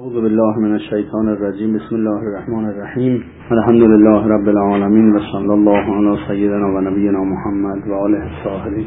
اعوذ بالله من الشیطان الرجیم. بسم الله الرحمن الرحیم. الحمد لله رب العالمین و صلی الله علی سیدنا و نبینا محمد و آله الطاهرین.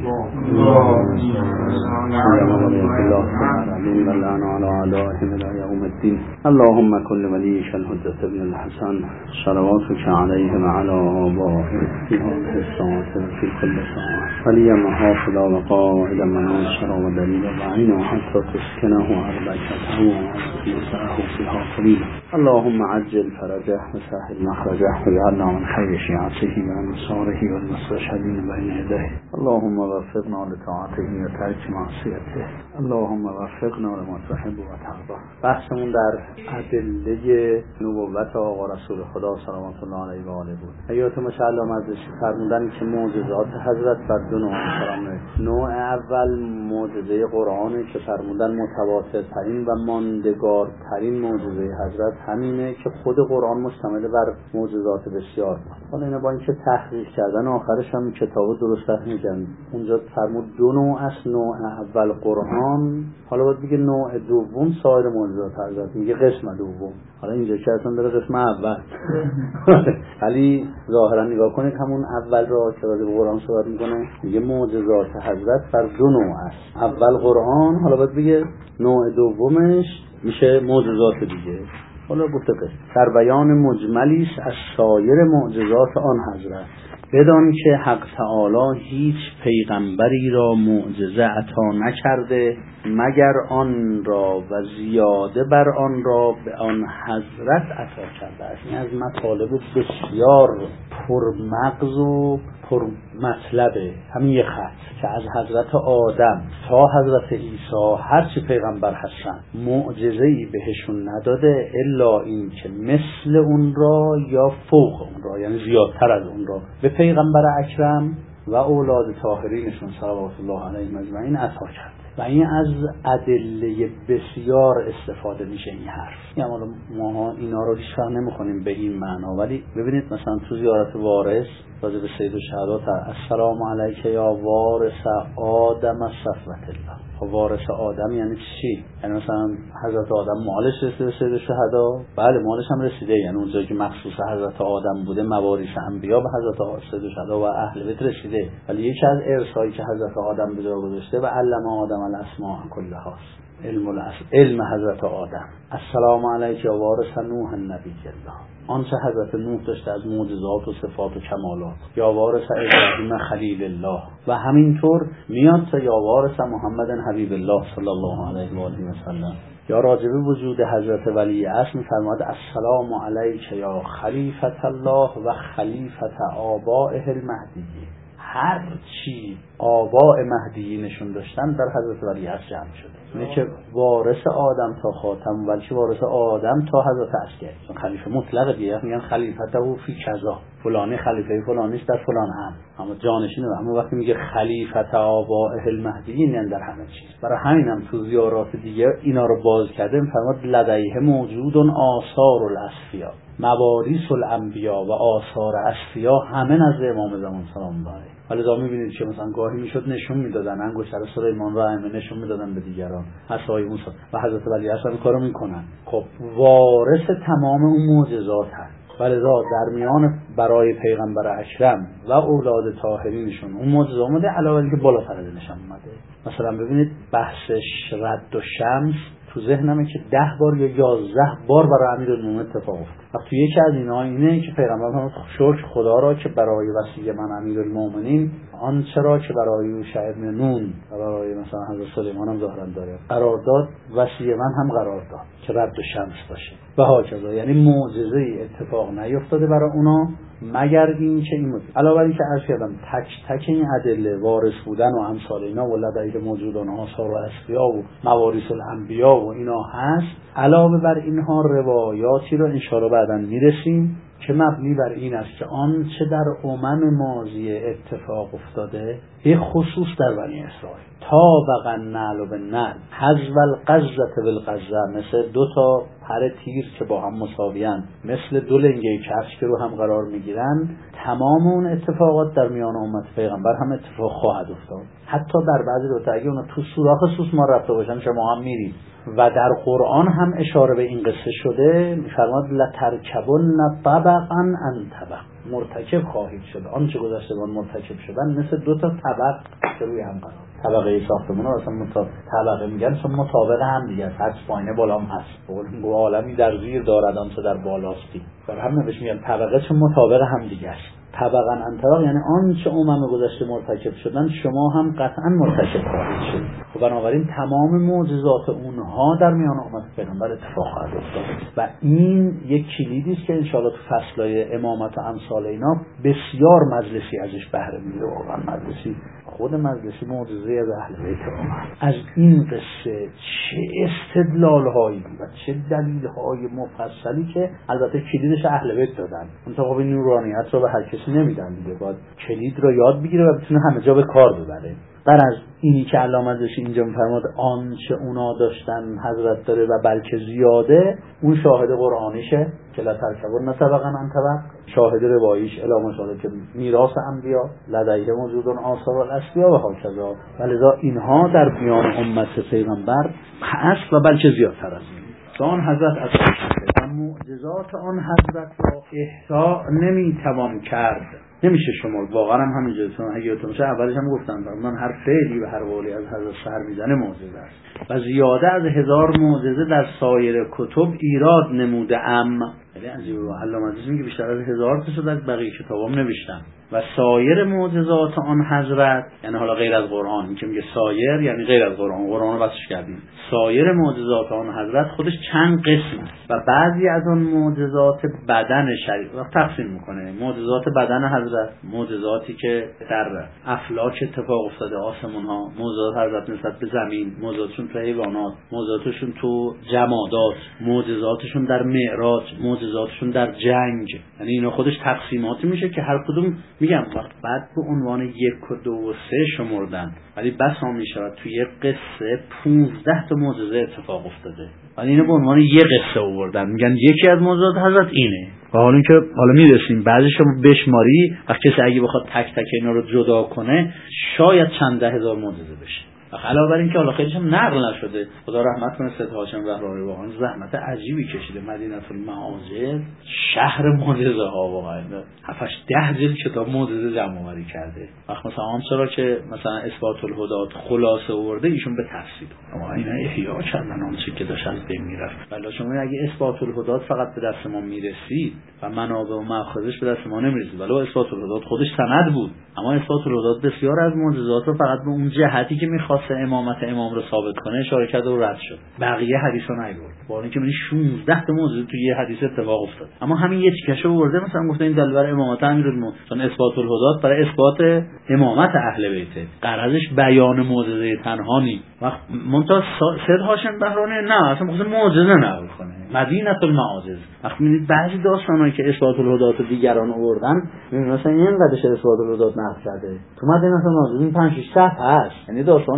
اللهم كل وليك الحجة بن الحسن صلواتك عليه وعلى آبائه في هذه الساعة في كل ساعة وليا محافظا وقائدا مناصرا ودليلا وعينا حتى تسكنه أربعته ومسعه فيها طويلا. اللهم عجل فرجه وسهل مخرجه واجعلنا من خير شيعته وأنصاره والمستشهدين بين يديه. اللهم وفقنا لطاعته وترك معصيته. اللهم وفقنا لما تحب وترضى. بحثمون در ادله نبوت آقا رسول خدا صلوات الله علیه و آله بود. حیات مشعل مجلسی فرمودن که معجزات حضرت بر دو نوع قرآنه. نوع اول معجزه قرآنه که فرمودن متواتر ترین و ماندگار ترین معجزه حضرت همینه که خود قرآن مشتمل بر معجزات بسیار بود. حالا اینا با اینکه تحقیق کردن آخرش هم کتابو درست میگن. اونجا فرمود دو نوع است. نوع اول قرآن، حالا باید بگه نوع دوم سایر معجزات حضرت، میگه قسم دوم. حالا اینجا که اصلا داره قسم اول ولی ظاهرا نگاه کنید همون اول را که راجع به قرآن صحبت میکنه میگه معجزات حضرت بر دو نوع است. اول قرآن، حالا باید بگه نوع دومش میشه معجزات دیگه. حالا گفته در بیان مجملی است از سایر معجزات آن حضرت، بدان که حق تعالی هیچ پیغمبری را معجزه عطا نکرده مگر آن را و زیاده بر آن را به آن حضرت عطا کرده است. این از مطالب بسیار پرمغز و پرمطلبه. همین یه خط که از حضرت آدم تا حضرت عیسی هرچی پیغمبر هستن معجزه‌ای بهشون نداده الا این که مثل اون را یا فوق اون را، یعنی زیادتر از اون را به پیغمبر اکرم و اولاد طاهرینشون صلوات الله علیهم اجمعین عطا کرده. و این از ادله بسیار استفاده میشه این حرف. یعنی ما اینا رو هیچ وقت نمیخونیم به این معنا، ولی ببینید مثلا تو زیارت وارث راجع به سید الشهدا السلام علیک یا وارث آدم صفوت الله. خب وارث آدم یعنی چی؟ یعنی مثلا حضرت آدم مالش رسیده به سید الشهدا؟ بله مالش هم رسیده، یعنی اون جایی که مخصوص حضرت آدم بوده موارث انبیا به حضرت سید الشهدا و اهل بیت رسیده. ولی یکی از ارثایی که حضرت آدم به جا گذاشته و علم آدم الاسماء کلها، علم حضرت آدم. السلام علیک یا وارث نوح النبی الله، آنچه حضرت نوح داشته از معجزات و صفات و کمالات. یا وارث ابراهیم خلیل الله، و همینطور میاد تا یا وارث محمد حبیب الله صلی الله علیه و آله و سلم. یا راجب وجود حضرت ولی اصل می‌فرماد السلام علیک یا خلیفة الله و خلیفة آبائه المهدیین. هر چی آباء مهدیینشون داشتن در حضرت ولی اصل جمع شده. اینه که وارث آدم تا خاتم، ولی وارث آدم تا حضرت اصلی. خلیفه مطلق دیگه میگن خلیفته او فی کذا، فلانی خلیفه فلانیش در فلان هم، اما جانشینه. اما وقتی میگه خلیفه آبائه المهدیین یعنی در همه چیز. برای همینم تو زیارات دیگه اینا رو باز کرده، میفرماد لدیه موجود آثار الاسفیا، مواریث الانبیا و آثار اسفیا همه نزد امام زمان سلام الله علیه. حالا میبینید که مثلا گاهی میشد نشون میدادن انگشتر سلیمان رو ائمه نشون میدادن به دیگران، عصای موسی و حضرت ولی اصلا کارو میکنن. خب وارث تمام اون معجزات هست، ولذا در میان برای پیغمبر اکرم و اولاد طاهرینشون اون معجزه اومده، علاوه بر اینکه بالاتر از نشون اومده. مثلا ببینید بحث رد و شمس تو ذهنمه که 10 بار یا 11 بار برای امیرالمومنین اتفاق افتاد. تو یکی از اینا اینه که پیغمبر فرمود شکر خدا را که برای وصیه من امیرالمومنین آنچه را که برای یوشع ابن نون و برای مثلا حضرت سلیمان هم ظاهرا داره قرار داد، وصیه من هم قرار داد که رد و شمس باشه و هاکذا. یعنی معجزه‌ای اتفاق نیفتاده برای اونا مگر این که این علاوه بر این که عرض کردم تک تک این ادله وارث بودن و امثال اینا و لدیه موجودان آثار و اسفیا و مواریث الانبیا و اینا هست. علاوه بر اینها روایاتی رو ان شاءالله بعداً میرسیم که مبنی بر این است که آنچه در ماضی اتفاق افتاده به خصوص در بنی اسرائیل طابق النعل بالنعل حذو القزة بالقزة، مثل دو تا پر تیر که با هم مساویان، مثل دو لنگه کفش که رو هم قرار میگیرن، تمام اون اتفاقات در میان امت پیغمبر هم اتفاق خواهد افتاد. حتی در بعضی روایات اگه اونا تو سوراخ سوسمار رفته باشن شما هم میرید و در قرآن هم اشاره به این قصه شده، می‌فرماد لترکبن طبقا عن طبق، مرتکب خواهید شد آنچه گذشتگان مرتکب شدن مثل دو تا طبق که روی هم قرار. طبقه ساختمون رو اصلا طبقه میگن چون مطابق هم دیگه هست، پایینه بالا هم هست، و عالمی در زیر دارد آنچه در بالاستی، بر هم نوش میگن طبقه چون مطابق هم دیگه است. طبقا عن طبق یعنی آنچه گذشته مرتکب شدن شما هم قطعا مرتکب خواهید شد. و بنابراین تمام معجزات اونها در میان امت پیغمبر اتفاق خواهد افتاد و این یک کلیدی است که ان شاءالله تو فصلای امامت و امثال اینا بسیار مجلسی ازش بهره می‌بره. واقعا مجلسی، خود مجلسی معجزه از اهل بیت امت. از این قصه چه استدلال‌هایی و چه دلیل‌های مفصلی که البته کلیدش اهل بیت دادن. منتها این نورانیت رو به هر کسی نمیدن دیگه، باید کلید رو یاد بگیره و بتونه همه جا به کار ببره. بر از اینی که علامه مجلسی اینجا می‌فرماد آنچه اونا داشتن حضرت داره و بلکه زیاده، اون شاهد قرآنیشه که لا ترکبن طبقا عن طبق، شاهد رواییش اعلام شده که میراث انبیا لدیه موجود آثار الاسبیا و هاکذا، ولذا اینها در میان امت پیغمبر هست و بلکه زیادتر از این. آن حضرت از معجزات آن حضرت را احصا نمیتوان کرد، نمیشه شمرد. واقعا هم همینجوریه. اگه یادتون باشه اولش هم گفتم من هر فعلی و هر قولی از حضرت سر میزنه معجزه است و زیاده از 1000 معجزه در سایر کتب ایراد نموده ام. یعنی عجیبه، علامه مجلسی میگه بیشتر از 1000 تا شده از بقیه کتابام نوشتم و سایر معجزات آن حضرت، یعنی حالا غیر از قرآن، این که میگه سایر یعنی غیر از قرآن رو بسش کردیم. سایر معجزات آن حضرت خودش چند قسم است و بعضی از آن معجزات بدن شریف تقسیم میکنه. معجزات بدن حضرت، معجزاتی که در افلاک اتفاق افتاده، آسمون ها، معجزات حضرت نسبت به زمین، معجزاتشون تو حیوانات، معجزاتشون تو جمادات، معجزاتشون در معراج، معجزاتشون در جنگ، یعنی اینا خودش تقسیماتی میشه که هر کدوم میگم بعد به عنوان 1 و 2 و 3 شمردن، ولی بسا میشود توی یک قصه 15 تا معجزه اتفاق افتاده ولی اینو به عنوان یک قصه آوردن، میگن یکی از معجزات حضرت اینه. و حالا اینکه حالا میرسیم بعضیشو بشماری و کسی اگه بخواد تک تک اینا رو جدا کنه شاید چند ده هزار معجزه بشه. علاوه بر این که حالا خیلیش هم نقل نشده، خدا رحمت کنه سید هاشم زهرایی، واقعا زحمت عجیبی کشیده. مدینه المعاجز شهر معجزه ها، واقعا 7-10 جلد کتاب معجزه جمع آوری کرده. وقت مثلا آنچه که مثلا اثبات الهدات خلاصه آورده ایشون به تفصیل اما اینا احیا کردن آنچه که داشت از بین میرفت. ولی شما اگه اثبات الهدات فقط به دست ما میرسید و منابع و مأخذش به دست ما نمیرسید، ولی اثبات الهدات خودش سند بود، اما اثبات الهدات بسیار از معجزات رو فقط به اون جهتی که میخواست امامت امام رو ثابت کنه اشاره کرده و رد شد، بقیه حدیثا نیورد. با اینکه من 16 تا موضوع تو یه حدیث اتفاق افتاد، اما همین یه تیکشو آورده، مثلا گفته این دلیل بر امامت امیرالمومنین، چون اثبات الهدات برای اثبات امامت اهل بیته، غرضش بیان معجزه تنها نیست. وقت منتها سید هاشم بهرانی نه اصلا خود معجزه نقل کنه. مدینه المعاجز وقتی می‌بینید بعضی داستانایی که اثبات الهدات دیگران آوردن، می‌بینید مثلا اینقدرش اثبات الهدات نقل کرده، تو مدینه المعاجز این 5-6 صفحه هست، یعنی داستان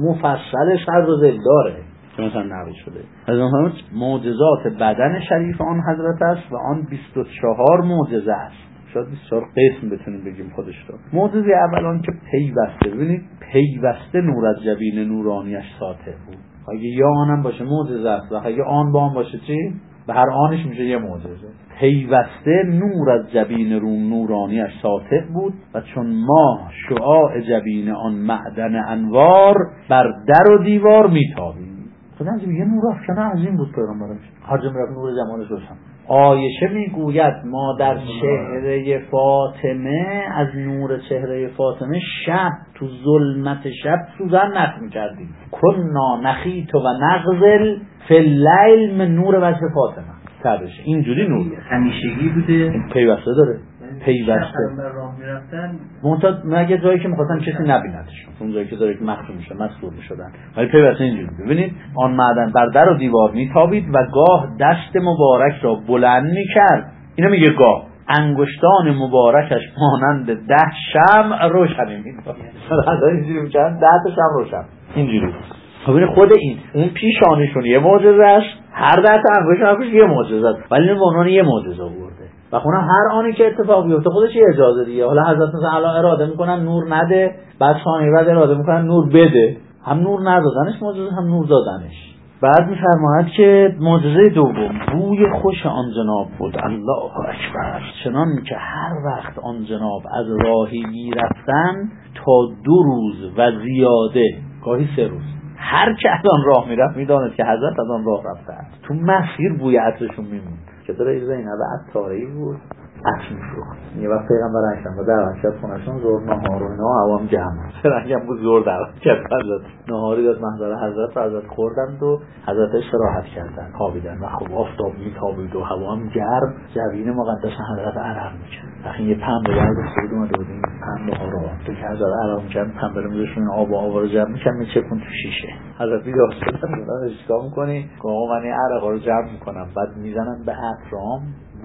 مفصل سر و دل داره که مثلا نقل شده. از اون معجزات بدن شریف آن حضرت است و آن 24 معجزه است. شاید 24 قسم بتونیم بگیم خودش رو. معجزه اول که پیوسته، ببینید پیوسته نور از جبین نورانیش ساطع بود. اگه یا آنم باشه معجزه است و اگه آن با آن باشه چی؟ به هر آنش میشه یه معجزه. پیوسته نور از جبین نورانیش ساطع بود و چون ماه شعاع جبین آن معدن انوار بر در و دیوار میتابید. خدا میگه نور افکن عظیم بود پیغمبرش، هر جا میرفت نور جمالش روشن. عایشه میگوید ما در چهره فاطمه، از نور چهره فاطمه شب تو ظلمت شب سوزن نخ میکردیم. کنا نخیت و نغزل فی اللیل من نور وجه فاطمه. ترش اینجوری نور همیشگی بوده، پیوسته داره، پیوسته راه میرفتن منتها مگه جایی که می‌خواستن کسی نبیندشون، اون جایی که داره که مخفی میشه مسئول میشدن، ولی پیوسته اینجوری. ببینید آن معدن بر در و دیوار میتابید و گاه دست مبارک را بلند میکرد، اینو میگه گاه انگشتان مبارکش مانند 10 شمع روشن می‌داد. مثلا اینجوری میگن 10 تا شمع روشن اینجوری. ببین خود این اون پیشانیشون یه معجزه است، هر 10 تا انگشتش یه معجزه است، ولی این عنوان یه معجزه آورده. و خونه هر آنی که اتفاق بیفته خودش یه اجازه دیگه. حالا حضرت مثلا الان اراده میکنن نور نده، بعد ثانیه بعد اراده میکنن نور بده، هم نور ندادنش معجزه هم نور دادنش. بعد می‌فرماید که معجزه دوم بوی خوش آن جناب بود. الله اکبر. چنان که هر وقت آن جناب از راهی میرفتن تا 2 روز و زیاده، گاهی 3 روز، هر که از آن راه میرفت میداند که حضرت از آن راه رفتند. تو مسیر بوی عطرشون میموند. که داره زینب عطاری بود، عطر میفروخت. یه وقت پیغمبر اکرم و دعوت کرد خونشون، زور نهار و اینا عوام جمع سرنگم بود، زور دعوت کرد حضرت. نهاری داد محضر حضرت و حضرت خوردند و حضرت استراحت کردن، خوابیدن و خب آفتاب میتابید و هوا هم گرم، جبین مقدس حضرت عرق میکرد. وقتی یه پنبه برد سود اومده بود، این پنبه ها رو تو که حضرت عرق میکرد، پنبه رو میذاشون آب و آب رو جمع میکرد میچکون تو شیشه. حضرت بیدار شدن گفتن چیکار میکنی؟ آقا من این عرقا رو جمع میکنم. بعد میزنن به اطرام،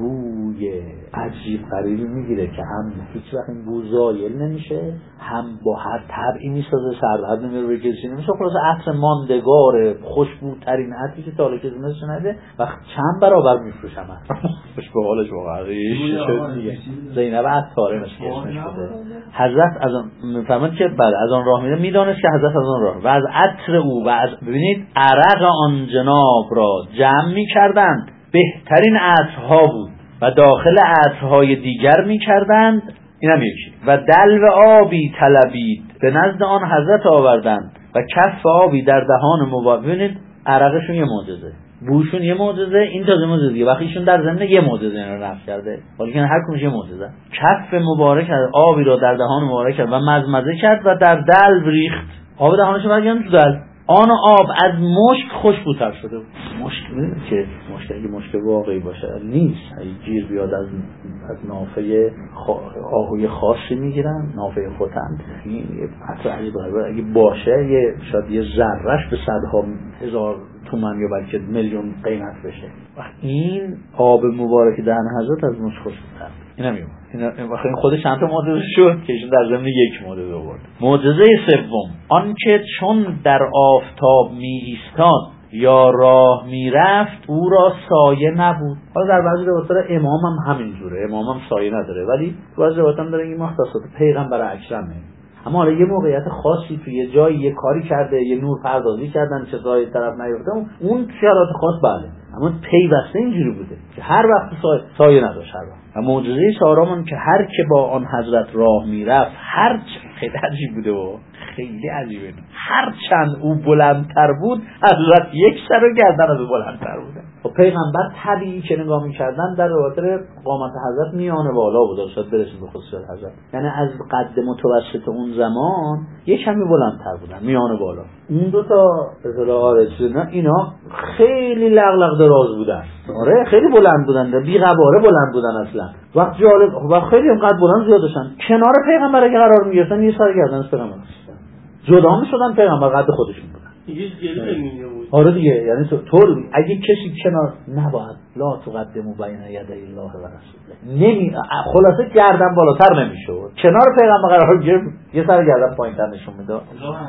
بوی عجیب غریبی میگیره که هم هیچ وقت این بو زایل نمیشه، هم با هر طبعی میسازه، سرحد نمیره به کسی نمیشه. خلاص عطر ماندگار، خوشبوترین عطری که تا حالا کسی نشنیده و چند برابر میفروشم. خوش به حالش واقعا شد دیگه. زینب عطاره اسمش شده. حضرت از آن میفهمد که بعد از آن راه میره، میدانست که حضرت از آن راه و از عطر او و از ببینید عرق آن جناب را جمع میکردند، بهترین عطرها بود و داخل عطرهای دیگر می‌کردند. اینم یکی. و دلو آبی طلبید، به نزد آن حضرت آوردند و کف آبی در دهان مبارک. ببینید عرقشون یه معجزه، بوشون یه معجزه، این تازه معجزه. وقتی ایشون در ضمن یه معجزه رو نقش کرده، ولی که هر کدومش یه معجزه. کف مبارک آبی را در دهان مبارک کرد و مزمزه کرد و در دلو ریخت. آب دهانش برگردون تو دلو. آن آب از مشک خوشبوتر شده بود. مشک که مشک اگه مشک واقعی باشه نیست، اگه گیر بیاد از نافه آهوی خاصی میگیرن، نافه ختن. این حتی اگه باشه یه شاید یه ذرهش به صدها هزار تومان یا بلکه میلیون قیمت بشه. و این آب مبارک دهن حضرت از مشک خوشبوتر. اینا میگم این خودش چند تا معجزه شد که ایشون در ضمن یک معجزه آورد. معجزه سوم آنکه چون در آفتاب می ایستاد یا راه می رفت او را سایه نبود. حالا در بعضی روایات امام هم همین جوره، امام هم سایه نداره، ولی تو بعضی روایات هم داره این مختصات پیغمبر اکرمه. اما حالا یه موقعیت خاصی توی یه جایی یه کاری کرده، یه نور پردازی کردن چه جای طرف نیفته، اون شرایط خاص بله، اما پیوسته اینجوری بوده که هر وقت سایه نداشت هر وقت. و معجزه چهارم که هر که با آن حضرت راه میرفت، هر خیلی عجیب بوده و خیلی عجیبه، هر چند او بلندتر بود حضرت یک سر و گردن از او بلندتر بوده. و پیغمبر طبیعی که نگاه می‌کردن در روایت قامت حضرت میانه بالا بود، شاید برسید به خصوصیت حضرت، یعنی از قد متوسط اون زمان یک کمی بلندتر بودن، میانه بالا. این دو تا اطلاعات اینا خیلی لغلق دراز بودن، آره خیلی بلند بودن، بی قواره بلند بودن اصلا. وقت جالب و خیلی هم قد بلند زیاد داشتن. کنار پیغمبر اگه قرار می‌گرفتن یه سر گردن از پیغمبر جدا می‌شدن، پیغمبر قد خودشون بودن. آره دیگه، یعنی طور اگه کسی کنار نباید لا تقدموا بین یدی الله و رسوله، خلاصه گردن بالاتر نمیشد، کنار پیغمبر قرار گرفت یه سر گردن پایین‌تر نشون میداد.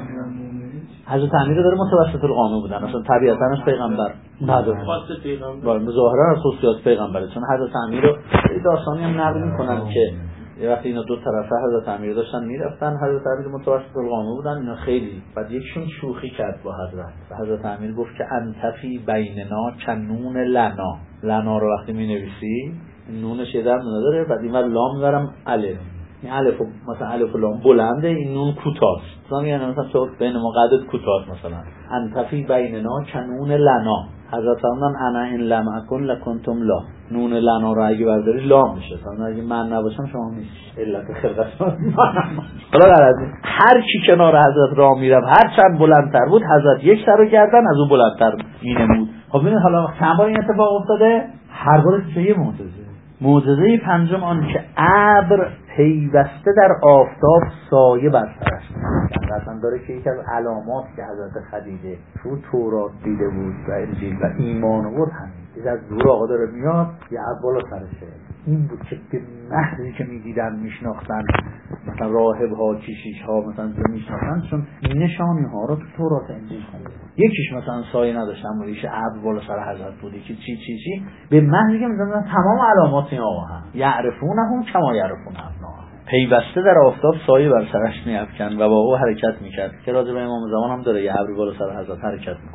حضرت امیر داره متوسط القامه بودن، اصلا طبیعتاً از پیغمبر نداره، ولی ظاهرا از خصوصیات پیغمبره. چون حضرت امیر رو داستانی هم نقل میکنن که یه وقتی اینا دو طرفه حضرت امیر داشتن میرفتن، حضرت امیر متوسط القامه بودن، اینا خیلی بعد یکشون شوخی کرد با حضرت و حضرت امیر گفت که انتفی بیننا کنون لنا رو وقتی مینویسی نونش یه درد نداره، بعد این ور لام میبرم الف، این الف مثلا الف و لام بلنده، این نون کوتاست، مثلا یعنی مثلا تو بین ما قدت کوتاست، مثلا انتفی بیننا کنون لنا. حضرت فرمودن انا ان لم اکن لکنتم لا، نون لنا رو اگه برداری لام میشه، مثلا اگه من نباشم شما نیست، علت خلقت حالا هر کی کنار حضرت راه میرفت هر چند بلندتر بود حضرت یک سر و گردن از اون بلندتر مینمود. خب ببین حالا چند بار این اتفاق افتاده، هر بار چه یه معجزه. معجزه پنجم آن که ابر پیوسته در آفتاب سایه بر سرش می‌انداخت. اصلا داره که یکی از علامات که حضرت خدیجه تو تورات دیده بود و انجیل و ایمان آورد همین، از دور آقا داره میاد یه ابر بالا سرشه. این بود که به محضی که می‌دیدن میشناختن، مثلا راهب ها کشیش ها مثلا میشناختن، چون این نشانی ها رو تو تورات انجیل خونده. یکیش مثلا سایه نداشت اما ریش ابر بالا سر حضرت بود، یکی چی به محضی که می‌دیدن تمام علامات این آقا هم یعرفونهم کما یعرفون ابناءهم، پیوسته در آفتاب سایه بر سرش می‌افکند و با او حرکت می‌کرد که راجع به امام زمان هم داره، یه ابری بالا سر حضرت حرکت می‌کنه.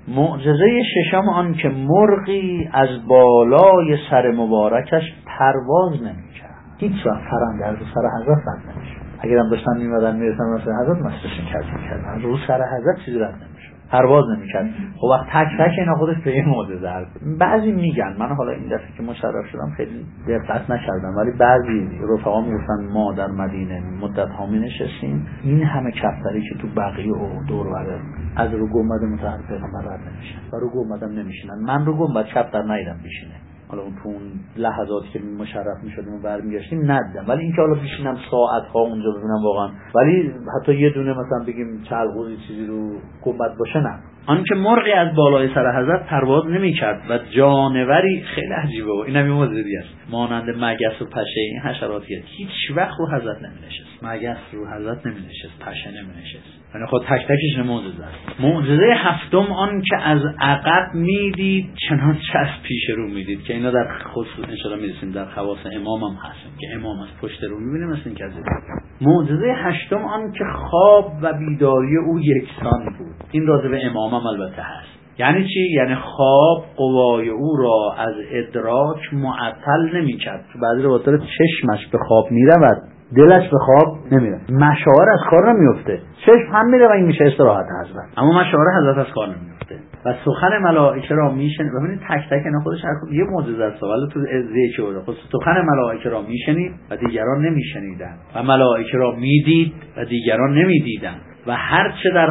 معجزه ششم آن که مرغی از بالای سر مبارکش پرواز نمی‌کرد. هیچ وقت پرنده از سر حضرت رد نمی‌شد. اگرم داشتن می‌اومدن میرسن مثل حضرت مستشون کردن رو سر حضرت چیزی رد نمی‌شد، پرواز نمی‌کرد. خب وقت تک تک اینا خودش به این معجزه هست. بعضی میگن، من حالا این دفعه که مشرف شدم خیلی دقت نکردم، ولی بعضی رفقا میگفتن ما در مدینه مدت‌ها می‌نشستیم، این همه کفتری که تو بقیه و دور و بر از رو گنبد مطهر پیغمبر رد نمیشن و رو گنبدم نمیشینن. من رو گنبد کفتر ندیدم بشینه، حالا اون تو اون لحظاتی که مشرف میشدیم و برمیگشتیم ندیدم، ولی اینکه حالا بشینم ساعت‌ها اونجا ببینم واقعا، ولی حتی یه دونه مثلا بگیم چلغوزی چیزی رو گنبد باشه نه. آنکه مرغی از بالای سر حضرت پرواز نمی‌کرد و جانوری خیلی عجیبه و اینم یه موضوعی است، مانند مگس و پشه، این حشراتی هیچ وقت رو حضرت نمی‌نشست. مگس رو حضرت نمی‌نشست، پشه نمی‌نشست، یعنی خود تک تکش معجزه است. معجزه هفتم آن که از عقب میدید چنانچه از پیش رو میدید، که اینا در خصوص ان شاءالله میرسیم در خواص امام هم هست که امام از پشت رو میبینه مثل این که از معجزه هشتم آن که خواب و بیداری او یکسان بود. این راجع به امام هم البته هست. یعنی چی؟ یعنی خواب قوای او را از ادراک معطل نمی‌کرد. تو بعضی روایات چشمش به خواب میرود، دلش به خواب نمیره، مشاعر از کار نمیفته، چشم هم میره و این میشه استراحت حضرت، اما مشاعر حضرت از کار نمیفته و سخن ملائکه را میشنید. ببینید تک تک اینا خودش هر کدوم یه معجزه است، ولی تو ذکر بود. خود سخن ملائکه را میشنید و دیگران نمیشنیدند و ملائکه را میدید و دیگران نمیدیدند و هر چه در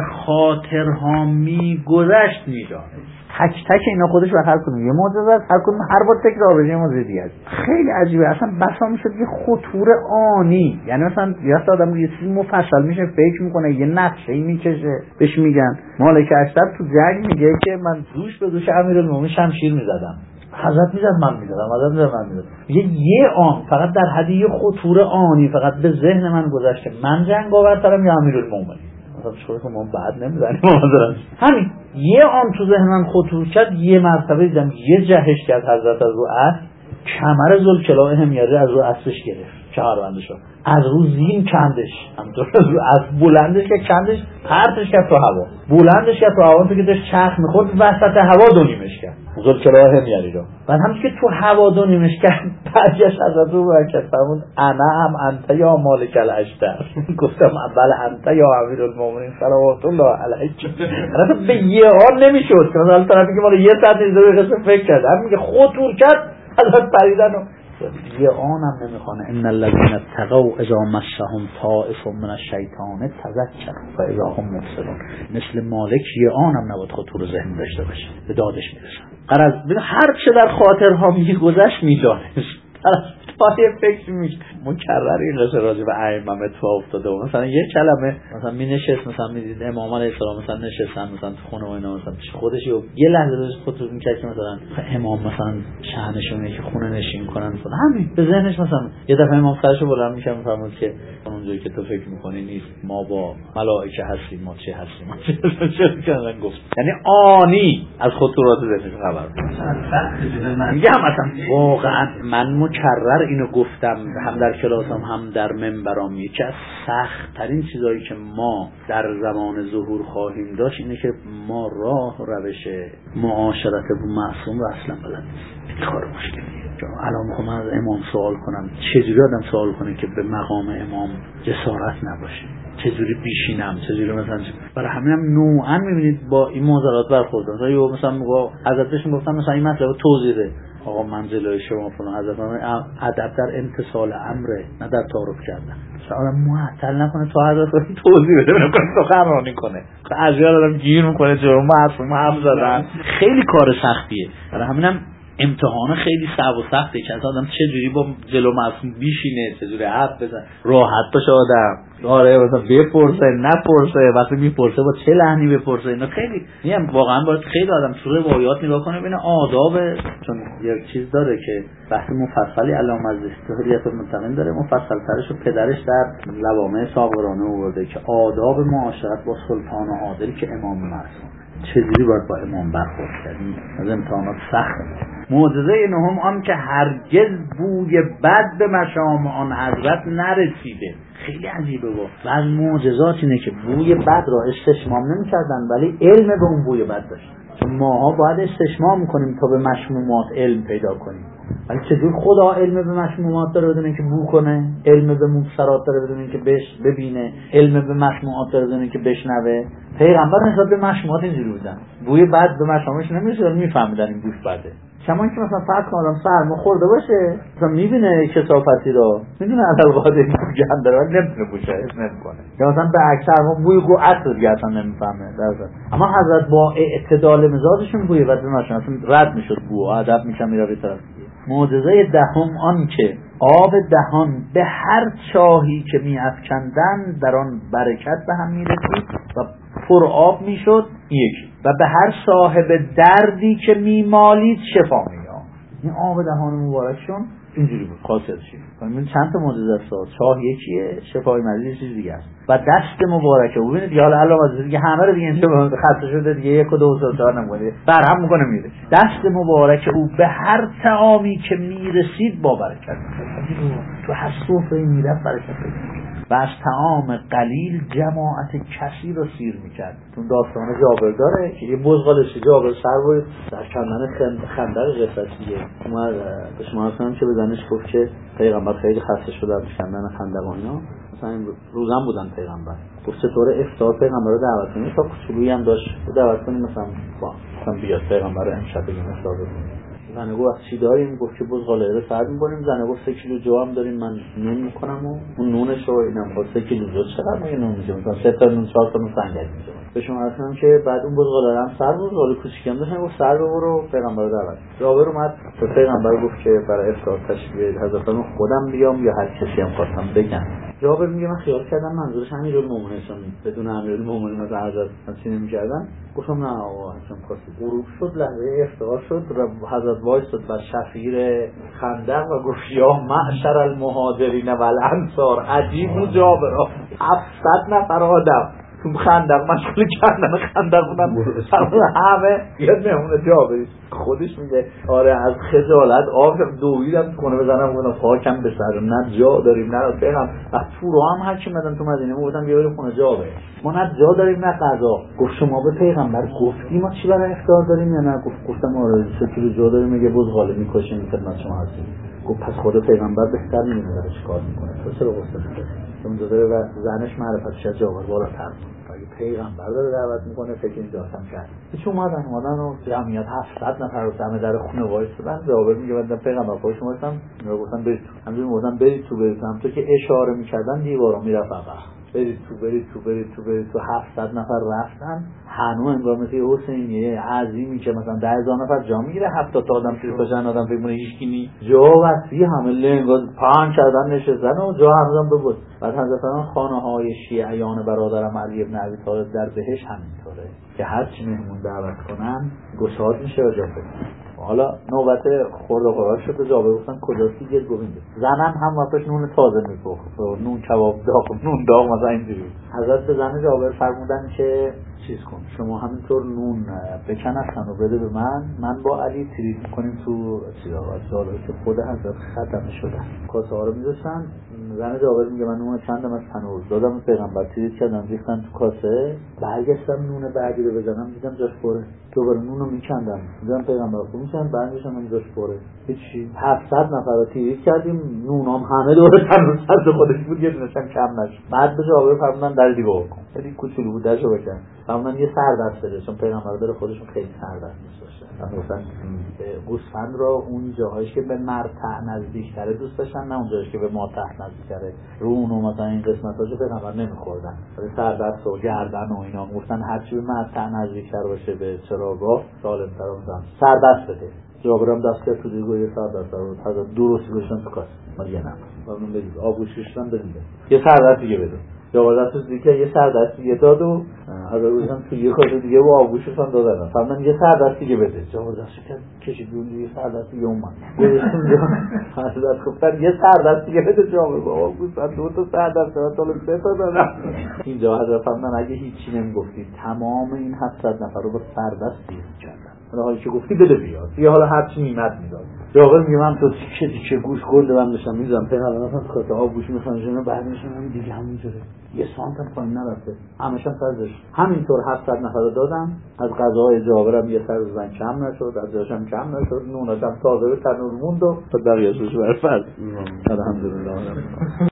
خاطرها میگذشت میدانست. تک تک اینا خودش و هر کدوم یه معجزه است، هر کدوم هر بار تکرار بشه یه معجزه دیگه است. خیلی عجیبه، اصلا بسا میشه یه خطور آنی، یعنی مثلا یه آدم یه چیز مفصل میشه فکر میکنه، یه نقشه‌ای میکشه، بهش میگن مالک اشتر تو جنگ میگه که من دوش به دوش امیرالمومنین شمشیر میزدم، حضرت میزد من میزدم، حضرت میزد من میزدم. یه آن فقط در حد یه خطور آنی فقط به ذهن من گذشته، من جنگاورترم یا امیرالمومنین، شوخی که ما بعد نمیزنیم همین یه آن تو ذهن من خطور کرد. یه مرتبه دیدم یه جهش کرد حضرت از رو اسب، کمر ذوالکلاه همیاری از رو اسبش گرفت، کمربند شد، از رو زین کندش، همطور از رو اسب بلندش که کندش، پرتش کرد تو هوا، بلندش کرد تو هوا، تو که داشت چرخ میخورد وسط هوا دونیمش کرد ذوالکلاه همیاری رو. بعد همین که تو هوا دونیمش کرد برگشت حضرت رو برکت فرمود انا هم انت یا مالک الاشتر. گفتم اول انت یا امیرالمومنین صلوات الله علیه. البته به یه آن نمیشد که مثلا طرفی که مال یه ساعت اینجوری فکر کرد، همین که خطور کرد حضرت پریدن و یه آنم نمیخوانه ان الذين اتقوا اذا مسهم طائف من الشیطان تذکروا فاذا هم مبصرون. مثل مالک یه آنم نباید خطور ذهن داشته باشه، به دادش میرسن. غرض هر چه در خاطرها میگذشت میدانست. پای فکر میشه مکرر این قصه راجع به ائمه اتفاق افتاده و مثلا یه کلمه مثلا مینشست، مثلا میدید امام علیه السلام مثلا نشستن مثلا تو خونه و اینا، مثلا خودش یه لحظه بهش خطور میکرد که مثلا امام مثلا شأنشونه که خونه نشین کنن مثلا، همین به ذهنش مثلا یه دفعه امام سرشو بلند میکنه میفرمود که اونجوری که تو فکر میکنی نیست، ما با ملائکه هستیم، ما چه هستیم، ما چه کردن گفت، یعنی آنی از خطورات ذهنش خبر میگم. مثلا واقعا من مکرر اینو گفتم هم در کلاسام هم در منبرام، یکی از سخت ترین چیزایی که ما در زمان ظهور خواهیم داشت اینه که ما راه و روش معاشرت با معصوم رو اصلا بلد نیست. کار مشکلیه. الان میخوام از امام سوال کنم، چجوری آدم سوال کنه که به مقام امام جسارت نباشه، چجوری بیشینم، چجوری مثلا. برای همینم نوعا میبینید با این معضلات برخورد مثلا یا مثلا میگه حضرتش میگفتن مثلا این مطلب توضیح ده، آقا من جلوی شما فلان حضرت ادب در امتثال امره نه در تعارف کردن. مثلا معطل نکنه تو حضرت توضیح بده، نکنه سخنرانی کنه، اجازه دادم گیر میکنه جلو معصوم حرف زدن، خیلی کار سختیه. برای همینم امتحان خیلی صعب و سخته که اصلا آدم چجوری با جلو معصوم بیشینه، چجوری حرف بزنه، راحت باشه آدم. آره مثلا بپرسه نپرسه، وقتی میپرسه با چه لحنی بپرسه، اینا خیلی میگم واقعا باید خیلی آدم تو روایات نگاه کنه ببینه آداب، چون یک چیز داره که بحث مفصلی علامه از استحریت المتقین داره، مفصل ترش و پدرش در لوامع صابرانه آورده که آداب معاشرت با سلطان عادل که امام معصوم چجوری باید با امام برخورد کرد. از امتحانات سخت معجزه نهم آن که هرگز بوی بد به مشام آن حضرت نرسیده. خیلی عجیبه و از معجزات اینه که بوی بد را استشمام نمی‌کردن ولی علم به اون بوی بد داشتن. چون ماها باید استشمام می‌کنیم تا به مشمومات علم پیدا کنیم، ولی چجور خدا علم به مشمومات داره بدونه که بو کنه، علم به مبصرات داره بدونه که ببینه، علم به مسموعات داره بدونه که بشنوه؟ پیغمبر نسبت به مشموعات اینجوری بودن، بوی بد به مشامش نمی‌رسید، میفهمیدن این بوش بده. شما که مثلا فرض کن آدم سرما خورده باشه، مثلا می‌بینه کثافتی رو، می‌دونه عدل قاعده گند داره ولی نمی‌تونه بوشه، حس نمی‌کنه. یا مثلا به عکس سرما بوی گو عطر دیگه اصلا نمی‌فهمه. اما حضرت با اعتدال مزاجشون بوی بد نمی‌شناسن، اصلا رد می‌شد بو، ادب می‌شم میره طرف. معجزه دهم آن که آب دهان به هر چاهی که می‌افکندند در آن برکت به هم می‌رسید و پر آب میشد یکی، و به هر صاحب دردی که میمالید شفا می‌یافت. این آب دهان مبارکشون اینجوری بود خاصیتش. ببینید چند تا معجزه است. چاه یکیه، شفای مریض چیز دیگه است. و دست مبارکه ببینید دیگه، حالا علامت دیگه همه رو دیگه اینجا خاص شده دیگه، 1 و 2 و 3 4 نمی‌کنه، برهم میکنه میره. دست مبارک او به هر طعامی که میرسید با برکت می‌شد. تو هر سفره میرفت برکت می‌شد. و از طعام قلیل جماعت کثیر رو سیر میکرد. اون داستان جابر داره که یه بزغالشی جابر سر بود در کندن خندق قصصیه. اومد به شما هستم که بزنش گفت که پیغمبر خیلی خسته شده از کندن خندق و اینا، مثلا روزم بودن پیغمبر، گفت چطور افطار پیغمبر رو دعوت کنیم، تا کوچولویی هم داشت دعوت کنیم مثلا بیاد پیغمبر رو امشب بگیم افطار بکنیم. زنه گفت چی داریم؟ گفت که بزغاله رو سرد می‌کنیم. زنه گفت 3 کیلو جو هم داریم، من نون می‌کنم و اون نونش رو اینم با 3 کیلو جو چقدر میگه نون میشه، مثلا 3 تا نون 4 تا نون سنگک میشه. به شما گفتم که بعد اون بزغاله هم سرد بود، بزغاله کوچیکم داشتن، گفت سر ببرو پیغمبر رو دعوت. جابر اومد تو پیغمبر گفت که برای افطار تشریف بیارید حضرت، خودم بیام یا هر کسی هم خواستم بگم. جابر میگه من خیال کردم منظورش امیرالمومنین بدون امیرالمومنین از حضرت چی نمی‌کردن. گفتم نه آقا اصلا خاصی. غروب شد، لحظه افطار شد و حضرت وایساد بر شفیر خندق و گفت یا معشر المهاجرین و الانصار عجیب جابر، 700 نفر آدم تو خندق مشغول کردن خندق بودن، همه یاد نمونه جابری خودش میگه آره از خجالت آب دویدم کنه بزنم اونو پاکم به سر، نه جا داریم نه پیغام. از تو رو هم هر کی مدن تو مدینه گفتم بیا بریم خونه جابر، ما نه جا داریم نه غذا. گفت شما به پیغمبر گفتی ما چی برای افطار داریم یا نه؟ گفتم آره 3 کیلو جا داریم، میگه بزغاله میکشیم خدمت شما هستیم. گفت پس خود پیغمبر بهتر میدونه چیکار میکنه، تو چرا قصه میکنی؟ اون داره و زنش معرفتش از جابر بالاتر بود. اگه پیغمبر داره دعوت میکنه فکر این داستان کرد. هیچ اومدن و جمعیت 700 نفر رو دم در خونه وایسادن. جابر میگه بعد پیغمبر خودش اومدن میگه گفتن برید تو. همینجوری گفتن برید تو هم تو که اشاره میکردن دیوارا میرفت عقب. برید تو 700 نفر رفتن. هنوز انگار مثل حسینیه عظیمی که مثلا 10,000 نفر جا میگیره 70 تا آدم توش باشن، آدم فکر کنه هیچکی نی، جا وسیع همه لنگا پهن کردن نشستن و جا هنوزم ببود. بعد حضرت خانه‌های شیعیان برادرم علی بن ابی طالب در بهشت همینطوره که هر چی مهمون دعوت کنن گشاد میشه و جا بده. حالا نوبت خورد و خوراک شد به جابر گفتن کجاست دیگه گوینده. زنم هم وقتش نون تازه میپخت، نون کباب داغ، نون داغ مثلا اینجوری. حضرت به زن جابر فرمودن که چیز کن شما همینطور نون بکن از تنو بده به من با علی تریز میکنیم تو چیزا که خود حضرت ختم شده. کاسه ها رو میذاشتن. زن جابر میگه من نون چندم از تنور دادم پیغمبر تریز کردم ریختن تو کاسه، برگشتم نون بعدی رو بزنم دیدم جاش پره، دوباره نون رو میکندم دیدم پیغمبر خود میکند برگشتم جاش پره. هیچی 700 نفر رو تریز کردیم، نونام همه دوره تنور سر خودش بود، یه دونشم کم نشد. بعد به جابر فرمودن در دیگه بکن، خیلی کوچولو بود درشو بکن. فرمودن یه سردست بده، چون پیغمبر داره خودشون خیلی سردست می‌داشتن. مثلا گوسفند را اون جاهایش که به مرتع نزدیک‌تره دوست داشتن، نه اون جاهایش که به ماتح نزدیک‌تره. رون و مثلا این قسمتاشو پیغمبر نمی‌خوردن. ولی سردست و گردن و اینا گفتن هر چی به مرتع نزدیک‌تر باشه به چراگاه سالم‌تر بودن. سردست بده. جابرم دست کرد تو دیگه یه سردست رو حالا درست گوشتن تو کاسه. ما دیگه نمی‌خوام. بعدم بدید آبوششون بدید. یه سردست دیگه بده. جابر دست دیگه یه سردست دیگه داد و حالا روزم تو یه کاسه دیگه و آبوششون دادن. فهمیدن یه سردست دیگه بده. جابر دستش کرد کشید اون دیگه سردست دیگه اومد. حضرت گفتن یه سردست دیگه بده جابر بابا گفتن 2 تا سردست داد تا 3 تا دادن. اینجا حضرت فهمیدن اگه هیچی نمیگفتید تمام این 700 نفر رو با سردست گیر کردن. حالی که گفتی بده بیاد یه حالا هر چی میمد میداد. جاغر میگه من تو تیکه گوش گنده من داشتم میزم پیغمبر مثلا کاته ها گوش میخوام بعد میشم دیگه همینجوره یه سانت هم پایین نرفته همش هم سرش همینطور 700 نفر رو دادم. از غذاهای جابرم یه سر روزن کم نشد، از جاشم کم نشد، نوناشم تازه به تنور موند و بقیه روز برفرد. الحمدلله.